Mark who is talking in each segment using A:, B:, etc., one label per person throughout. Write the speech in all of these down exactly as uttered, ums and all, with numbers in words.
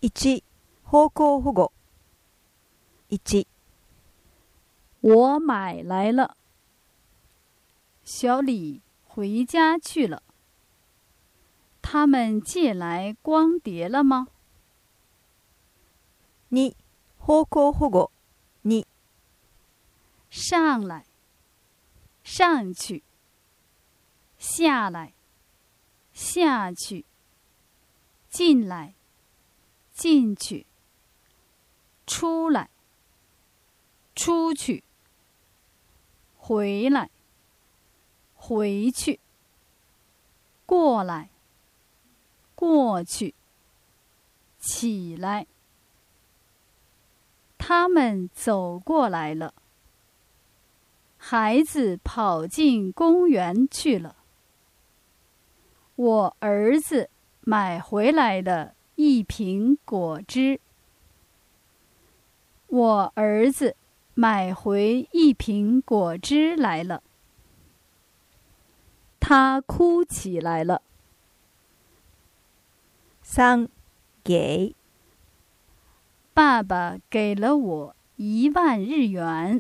A: 一、方向保護。一、
B: 我买来了。小李回家去了。他们借来光碟了吗？
A: 二、方向保護。二、
B: 上来，上去；下来，下去；进来，进去；出来，出去；回来，回去；过来，过去；起来。他们走过来了。孩子跑进公园去了。我儿子买回来了一瓶果汁。我儿子买回一瓶果汁来了。他哭起来了。
A: 三、给。
B: 爸爸给了我一万日元。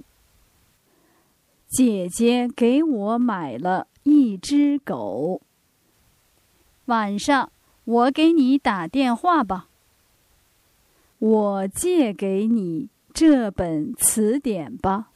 B: 姐姐给我买了一只狗。晚上我给你打电话吧。我借给你这本词典吧。